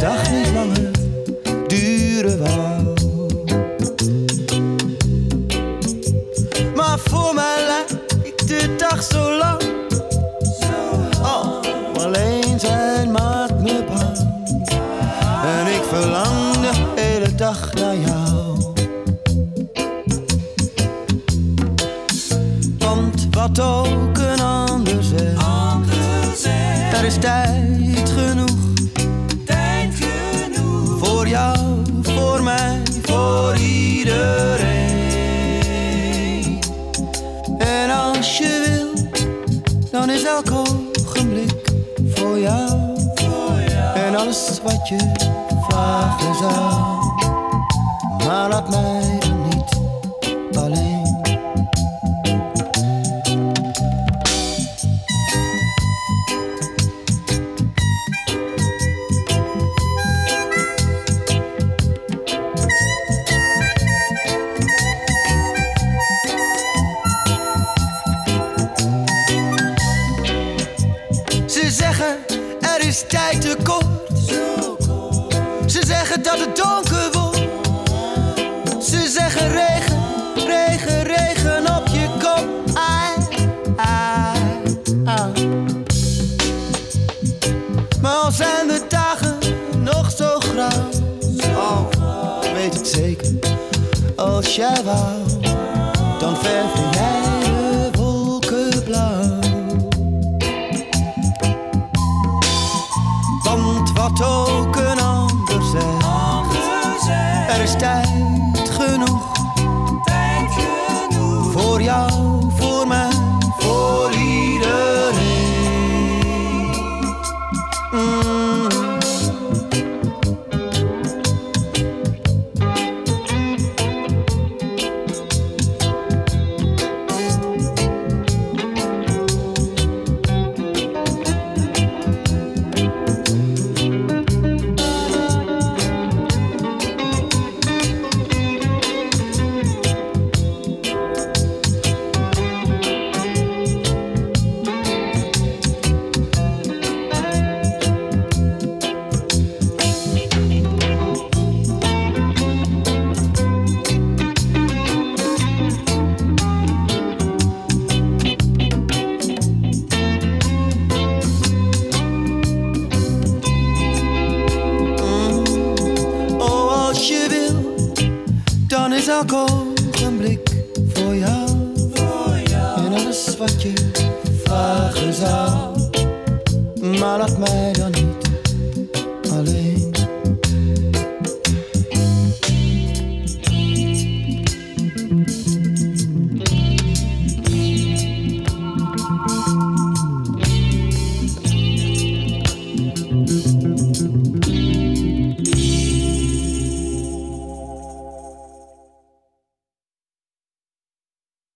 dag niet langer duren wou. Maar voor mij lijkt de dag zo lang. Oh, alleen zijn maakt me bang. En ik verlang de hele dag naar jou. Want wat ook een ander zegt, er is tijd genoeg. Voor jou, voor mij, voor iedereen. En als je wil, dan is elk ogenblik voor jou. En alles wat je vragen zou. Maar laat mij dan niet alleen. Ze zeggen er is tijd te kort. Ze zeggen dat het donker wordt. Ze zeggen regen, regen, regen op je kop. Ai, ai, ai. Maar al zijn de dagen nog zo grauw. Oh, ik weet het zeker. Als jij wou, dan verfde jij de wolken blauw. Want wat ook een ander zegt, er is tijd genoeg. Voor jou, voor mij, voor iedereen. Dan is elk ogenblik voor jou. En alles wat je vragen zou. Maar laat mij